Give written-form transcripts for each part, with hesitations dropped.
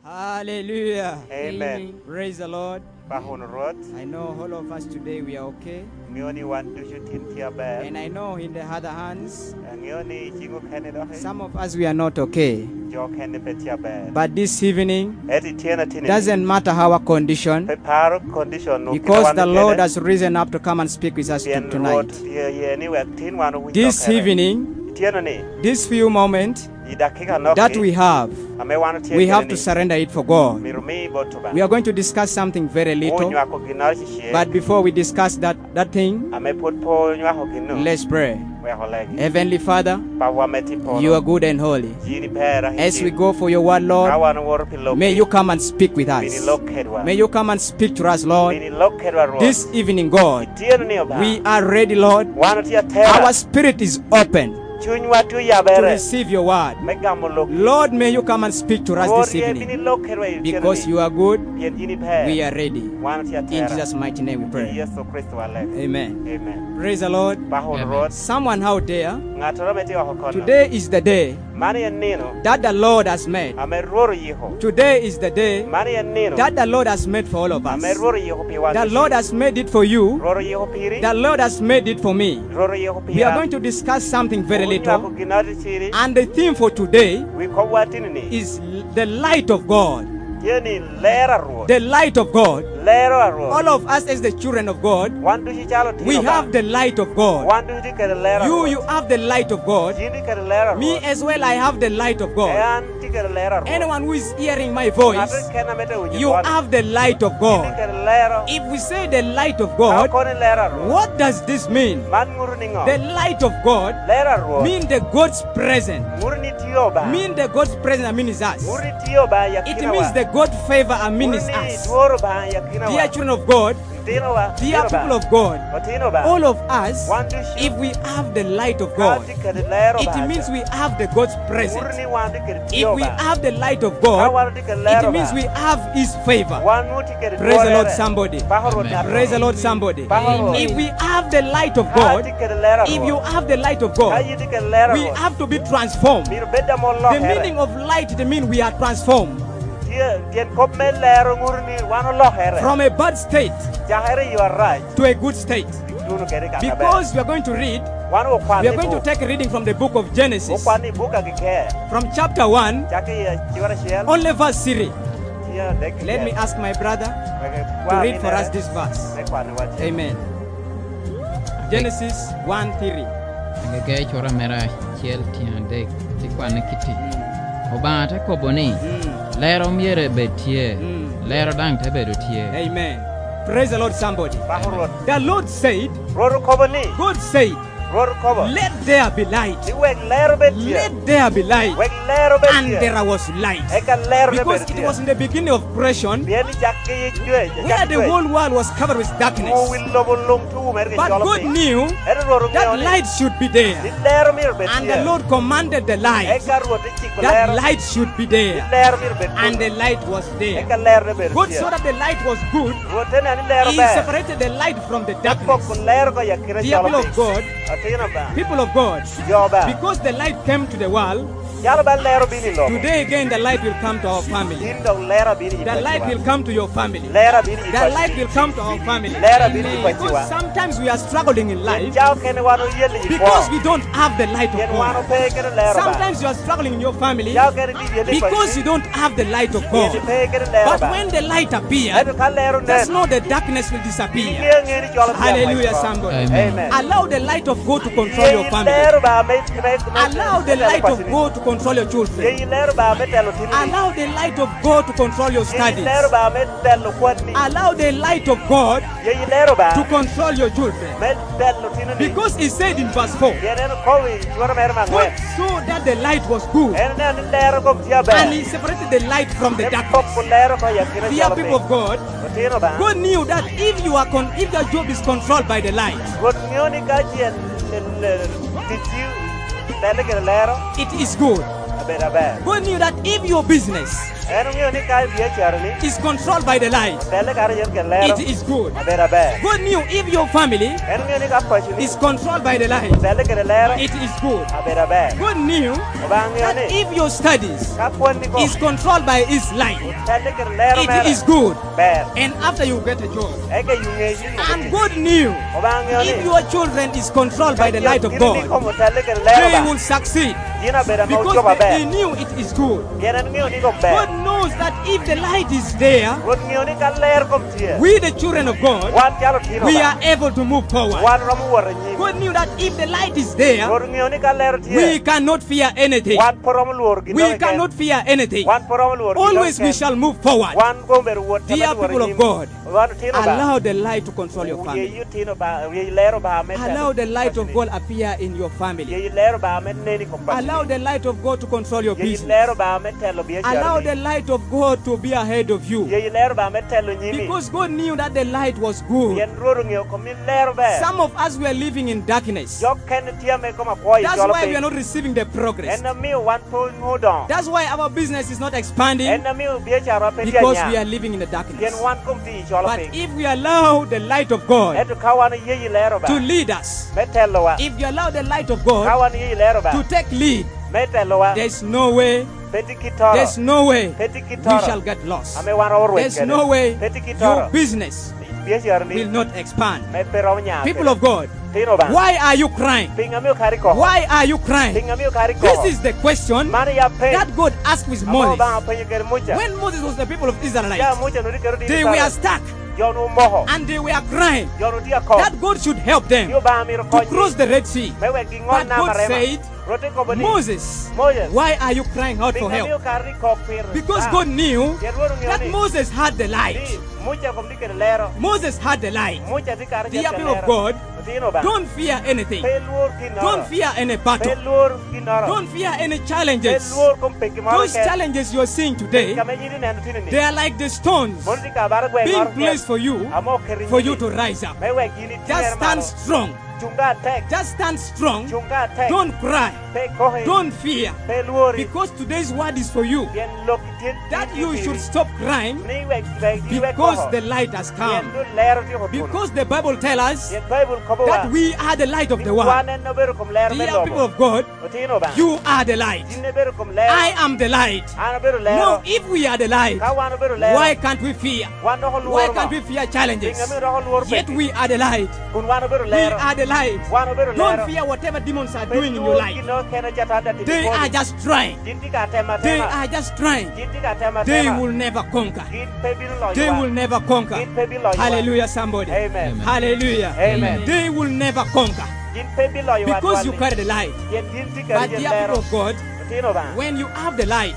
Hallelujah. Amen. Praise the Lord. I know all of us today we are okay. And I know in the other hands, some of us we are not okay. But this evening, doesn't matter our condition, because the Lord has risen up to come and speak with us tonight. This evening, this few moments that we have to surrender it for God. We are going to discuss something very little, but before we discuss that thing, let's pray. Heavenly Father, you are good and holy. As we go for your word, Lord, may you come and speak with us. May you come and speak to us, Lord. This evening, God, we are ready, Lord. Our spirit is open to receive your word. Lord, may you come and speak to us this evening. Because you are good, we are ready. In Jesus' mighty name we pray. Amen. Praise the Lord. Amen. Someone out there, today is the day that the Lord has made. Today is the day that the Lord has made for all of us. The Lord has made it for you. The Lord has made it for me. We are going to discuss something very little. And the theme for today is the light of God. The light of God. All of us as the children of God, we have the light of God. You have the light of God. Me as well, I have the light of God. Anyone who is hearing my voice, you have the light of God. If we say the light of God, what does this mean? The light of God means the God's presence. Mean the God's presence means us. It means the God favor means us. Dear children of God, dear people of God, all of us, if we have the light of God, it means we have the God's presence. If we have the light of God, it means we have His favor. Praise the Lord, somebody. Praise the Lord, somebody. If we have the light of God, if you have the light of God, we have to be transformed. The meaning of light, the mean we are transformed. From a bad state to a good state. Because we are going to read, we are going to take a reading from the book of Genesis, from chapter 1, only verse 3. Let me ask my brother to read for us this verse. Amen. Genesis 1:3. Obata koboni lero miere betie lero dang tebedo tie. Amen. Praise the Lord, somebody. The Lord said, God said, let there be light. Let there be light. And there was light. Because it was in the beginning of creation, where the whole world was covered with darkness. But God knew that light should be there. And the Lord commanded the light that light should be there. And the light was there. God saw that the light was good. He separated the light from the darkness. Dear people of God, people of God, because the light came to the world, today again the light will come to our family. The light will come to your family. The light will come to our family. Because sometimes we are struggling in life because we don't have the light of God. Sometimes you are struggling in your family because you don't have the light of God. But when the light appears, that's not the darkness will disappear. Hallelujah, somebody. Amen. Allow the light of God to control your family. Allow the light of God to control your children. Allow the light of God to control your studies. Allow the light of God to control your children. Because He said in verse 4, God saw that the light was good, and He separated the light from the darkness. Dear people of God, God knew that if your job is controlled by the light, it is good. God knew that if your business is controlled by the light, it is good. Good news, if your family is controlled by the light, it is good. Good news, that if your studies is controlled by its light, it is good. And after you get a job. And good news, if your children is controlled by the light of God, they will succeed because they knew it is good. God knows that if the light is there, we the children of God, we are able to move forward. God knew that if the light is there, we cannot fear anything. We cannot fear anything. Always we shall move forward. Dear people of God, allow the light to control your family. Allow the light of God appear in your family. Allow the light of God to control your business. Allow the light of God to be ahead of you. Because God knew that the light was good. Some of us were living in darkness. That's why we are not receiving the progress. That's why our business is not expanding, because we are living in the darkness. But if we allow the light of God to lead us, if we allow the light of God to take lead, there's no way we shall get lost. There's no way your business will not expand. People of God, why are you crying? Why are you crying? This is the question that God asked with Moses. When Moses was the people of Israel, they were stuck and they were crying that God should help them to cross the Red Sea. But God said, Moses, why are you crying out for help? Because God knew that Moses had the light. Moses had the light. Dear people of God, don't fear anything. Don't fear any battle. Don't fear any challenges. Those challenges you are seeing today, they are like the stones being placed for you to rise up. Just stand strong. Just stand strong. Don't cry. Don't fear. Because today's word is for you. That you should stop crying because the light has come. Because the Bible tells us that we are the light of the world. Dear people of God, you are the light. I am the light. No, if we are the light, why can't we fear? Why can't we fear challenges? Yet we are the light. We are the light. Don't fear whatever demons are doing in your life. They are just trying. They are just trying. They will never conquer. They will never conquer. Hallelujah, somebody. Amen. Hallelujah. Amen. They will never conquer because you carry the light. But dear people of God, when you have the light,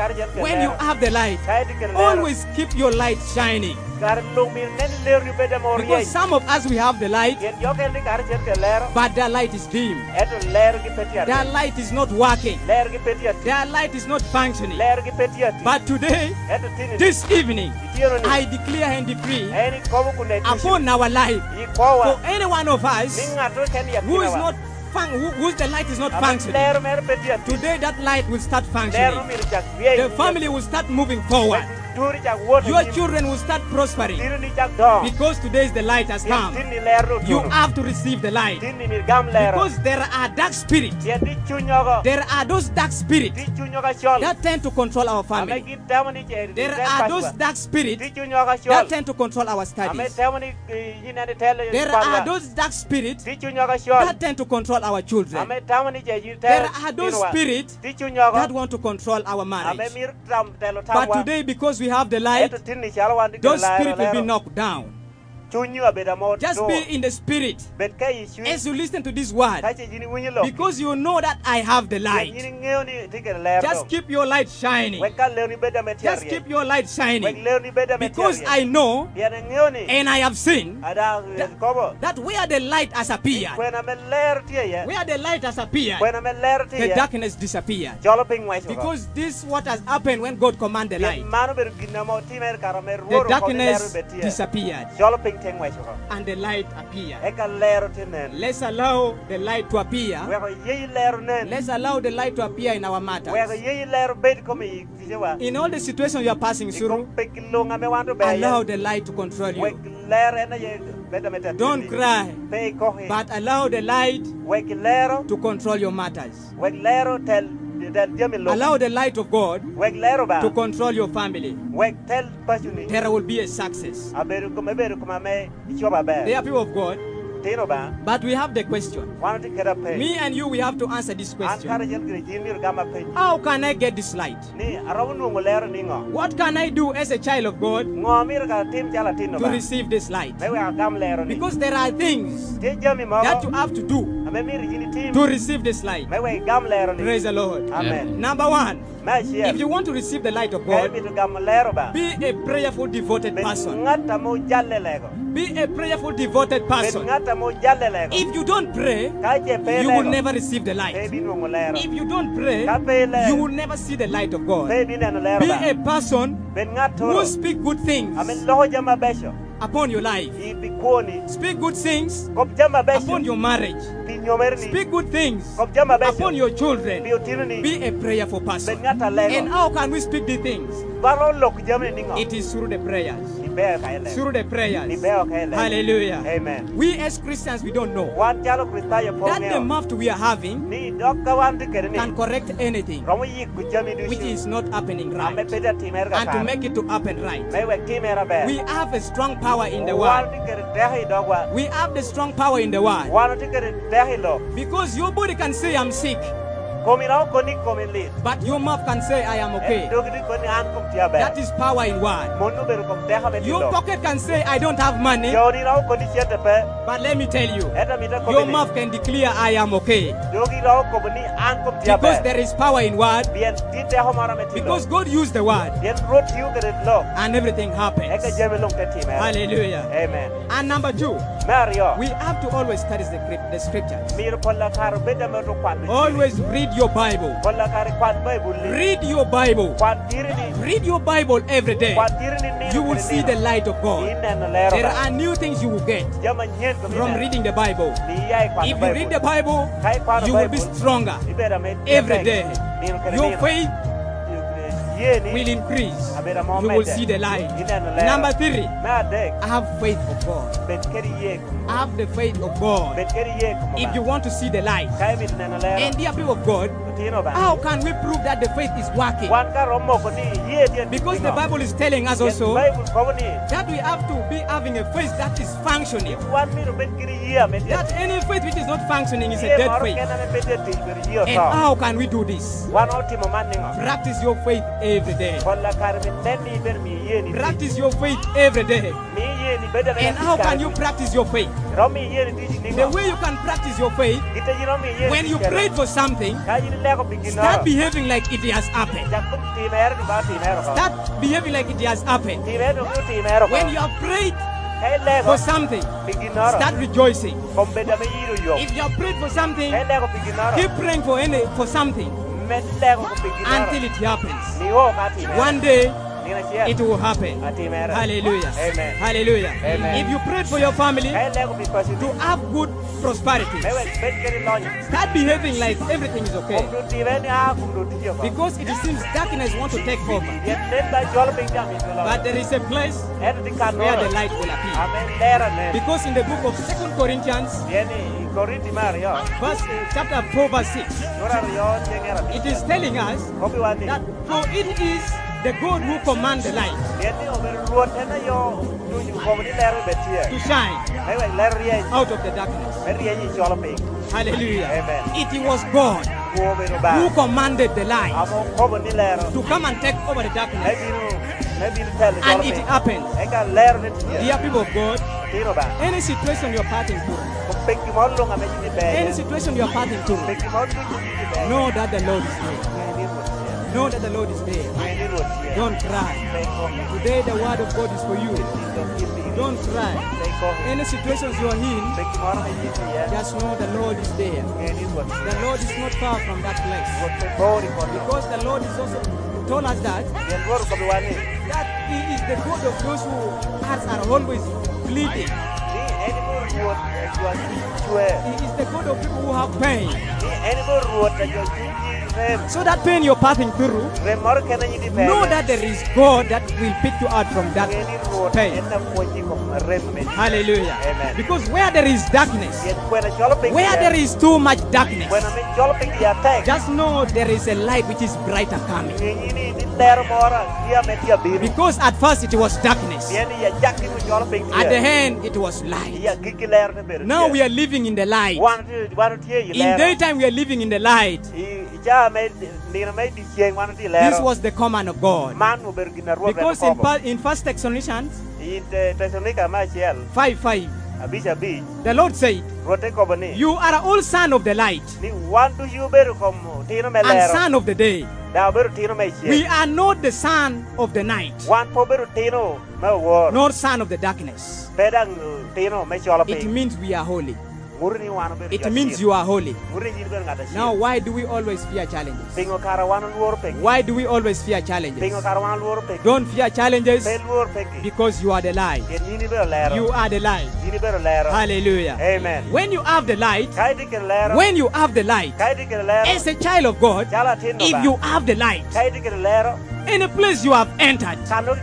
always keep your light shining. Because some of us, we have the light, but that light is dim. That light is not working. That light is not functioning. But today, this evening, I declare and decree upon our life, for any one of us who is not whose the light is not functioning, today that light will start functioning. The family will start moving forward. Your children will start prospering because today the light has come. You have to receive the light because there are dark spirits. There are those dark spirits that tend to control our family. There are those dark spirits that tend to control our studies. There are those dark spirits that tend to control our children. There are those spirits that want to control our marriage. But today, because we have the light, those spirits will be knocked down. Just be in the spirit as you listen to this word, because you know that I have the light. Just keep your light shining. Just keep your light shining, because I know and I have seen that where the light has appeared, the darkness disappeared. Because this is what has happened when God commanded the light. The darkness disappeared. and the light appeared. Let's allow the light to appear. Let's allow the light to appear in our matters. In all the situations you are passing through, allow the light to control you. Don't cry, but allow the light to control your matters. Allow the light of God to control your family. There will be a success. They are people of God. But we have the question. Me and you, we have to answer this question. How can I get this light? What can I do as a child of God to receive this light? Because there are things that you have to do to receive this light. Praise the Lord. Amen. Number one, if you want to receive the light of God, be a prayerful, devoted person. Be a prayerful, devoted person. If you don't pray, you will never receive the light. If you don't pray, you will never see the light of God. Be a person who speaks good things upon your life. Speak good things upon your marriage. Speak good things upon your children. Be a prayerful person. And how can we speak these things? It is through the prayers. Through the prayers. Hallelujah. Amen. We as Christians, we don't know that the mouth we are having can correct anything which is not happening right, and to make it to happen right. We have a strong power in the word. We have the strong power in the word. Because your body can say I'm sick, but your mouth can say I am okay. That is power in word. Your pocket can say I don't have money, but let me tell you, your mouth can declare I am okay. Because there is power in word. Because God used the word, and everything happens. Hallelujah. Amen. And number two, we have to always study the scriptures. Always read your Bible. Read your Bible. Read your Bible every day. You will see the light of God. There are new things you will get from reading the Bible. If you read the Bible, you will be stronger every day. Your faith will increase. You will see the light. Number three, have faith of God. Have the faith of God. If you want to see the light. And dear people of God, how can we prove that the faith is working? Because the Bible is telling us also that we have to be having a faith that is functioning. That any faith which is not functioning is a dead faith. And how can we do this? Practice your faith every day. Practice your faith every day. And how can you practice your faith? The way you can practice your faith, when you prayed for something, start behaving like it has happened. Start behaving like it has happened. When you have prayed for something, start rejoicing. If you have prayed for something, keep praying for something until it happens. One day, it will happen. Hallelujah. Amen. Hallelujah. Amen. If you prayed for your family to have good prosperity, start behaving like everything is okay. Because it seems darkness wants to take over. But there is a place where the light will appear. Because in the book of 2 Corinthians, chapter 4 verse 6, it is telling us that for it is the God who commands the light to shine out of the darkness. Hallelujah. Amen. It was God who commanded the light to come and take over the darkness. And it happened. Dear people of God, any situation you're passing through, any situation you're passing through, know that the Lord is there. Know that the Lord is there. Don't cry. Today the word of God is for you. Don't cry. Any situations you are in, just know the Lord is there. The Lord is not far from that place. Because the Lord is also told us that He is the God of those whose hearts are always bleeding. He is the God of people who have pain. So that pain you're passing through, know that there is God that will pick you out from that pain. Hallelujah. Amen. Because where there is darkness, where there is too much darkness, just know there is a light which is brighter coming. Because at first it was darkness, at the end it was light. Now we are living in the light. In daytime we are living in the light. This was the command of God. Because in 1 Thessalonians 5:5, the Lord said, you are all son of the light and son of the day. We are not the son of the night, nor son of the darkness. It means we are holy. It means you are holy. Now, why do we always fear challenges? Why do we always fear challenges? Don't fear challenges because you are the light. You are the light. Hallelujah. Amen. When you have the light, as a child of God, if you have the light, any place you have entered,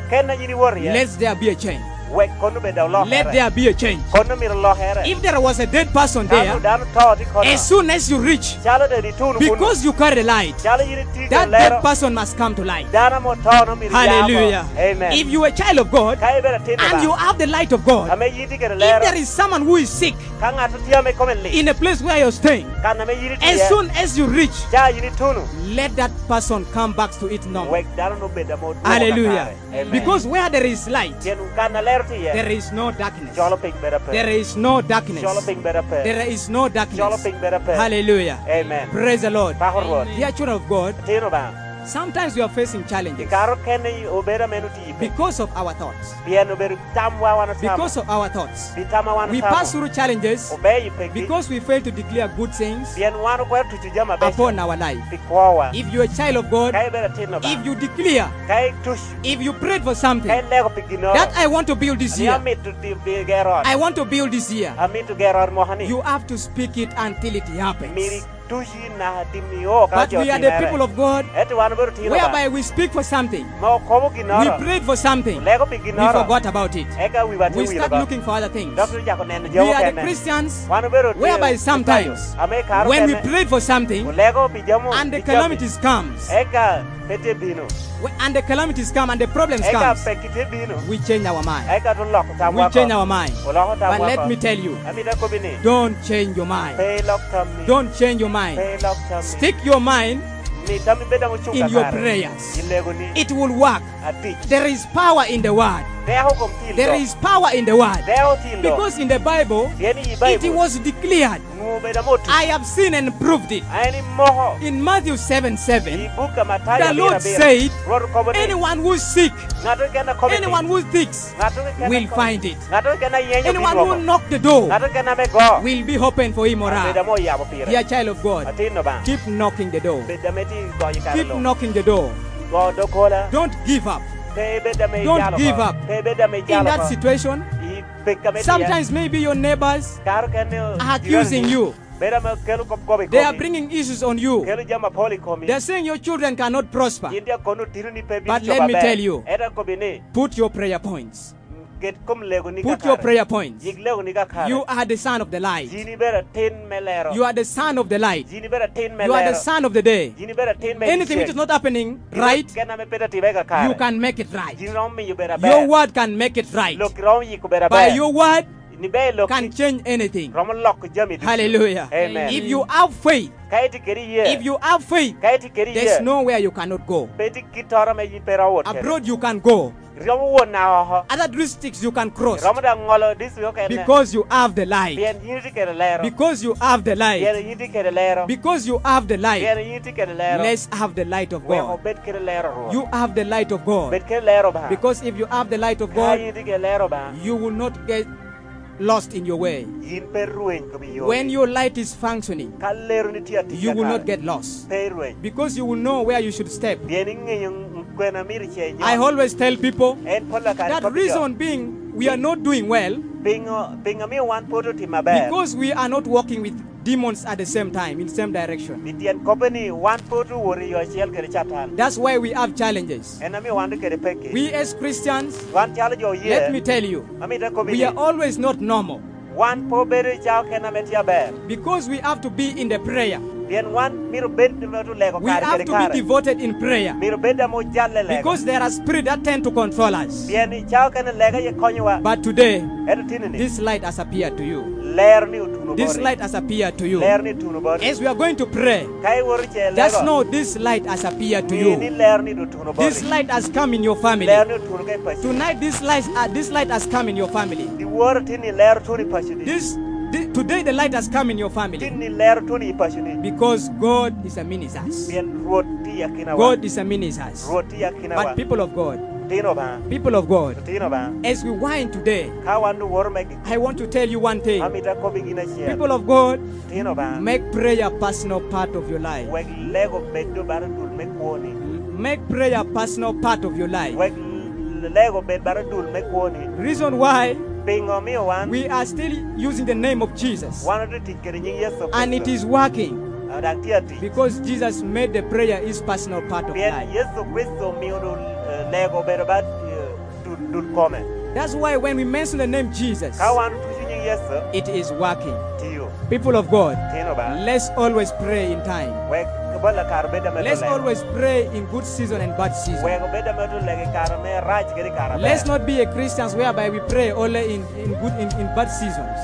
let there be a change. Let there be a change. If there was a dead person there, as soon as you reach, because you carry the light, that dead person must come to life. Hallelujah. Amen. If you are a child of God and you have the light of God, if there is someone who is sick in a place where you're staying, as soon as you reach, let that person come back to it normal. Hallelujah. Amen. Because where there is light, there is no darkness. There is no darkness. There is no darkness. Hallelujah. Amen. Praise the Lord. Dear Dear children of God, sometimes we are facing challenges because of our thoughts. Because of our thoughts. We pass through challenges because we fail to declare good things upon our life. If you're a child of God, if you declare, if you prayed for something that I want to build this year, I want to build this year, you have to speak it until it happens. But we are the people of God, whereby we speak for something, we prayed for something, we forgot about it. We start looking for other things. We are the Christians, whereby sometimes when we prayed for something and the calamities comes, and the calamities come and the problems come, we change our mind. We change our mind. But let me tell you, don't change your mind. Don't change your mind. Stick your mind in your prayers. It will work. There is power in the word. There is power in the word. Because in the Bible, it was declared. I have seen and proved it. In Matthew 7:7, the Lord said, anyone who is sick, anyone who seeks, will find it. Anyone who knocks the door will be open for him or her. Dear child of God, keep knocking the door. Keep knocking the door. Don't give up. Don't give up. In that situation, sometimes maybe your neighbors are accusing you. They are bringing issues on you. They are saying your children cannot prosper. But let me tell you, put your prayer points. Put your prayer points. You are the son of the light. You are the son of the light. You are the son of the day. Anything which is not happening right, you can make it right. Your word can make it right. By your word, can change anything. Hallelujah. Amen. If you have faith, there's nowhere you cannot go. Abroad you can go. Other districts you can cross. Because you have the light. Because you have the light. Because you have the light. Let's have the light of God. You have the light of God. Because if you have the light of God, you will not get lost in your way. When your light is functioning, you will not get lost. Because you will know where you should step. I always tell people that reason being we are not doing well Because we are not walking with demons at the same time, in the same direction. That's why we have challenges. We as Christians, let me tell you, we are always not normal. Because we have to be in the prayer. We have to be devoted in prayer. Because there are spirits that tend to control us. But today, this light has appeared to you. This light has appeared to you. As we are going to pray, just know this light has appered to you. This light has come in your family. Tonight, this light has come in your family. Today the light has come in your family. Because God is a minister. God is a minister. But people of God, as we whine today, I want to tell you one thing. People of God, make prayer a personal part of your life. Make prayer a personal part of your life. Reason why we are still using the name of Jesus, and it is working. Because Jesus made the prayer his personal part of life. That's why when we mention the name Jesus, it is working. People of God, let's always pray in time. Let's always pray in good season and bad season. Let's not be a Christians whereby we pray only in bad seasons.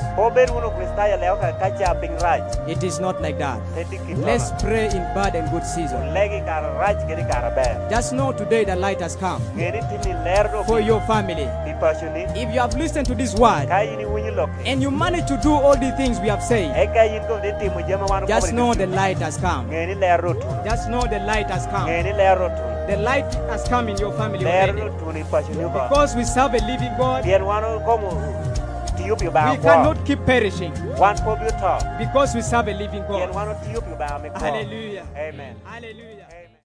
It is not like that. Let's pray in bad and good season. Just know today the light has come for your family. If you have listened to this word and you manage to do all the things we have said, just know the light has come. Just know the light has come. The light has come in your family already. Because we serve a living God, we cannot keep perishing. Because we serve a living God. Hallelujah. Amen. Hallelujah.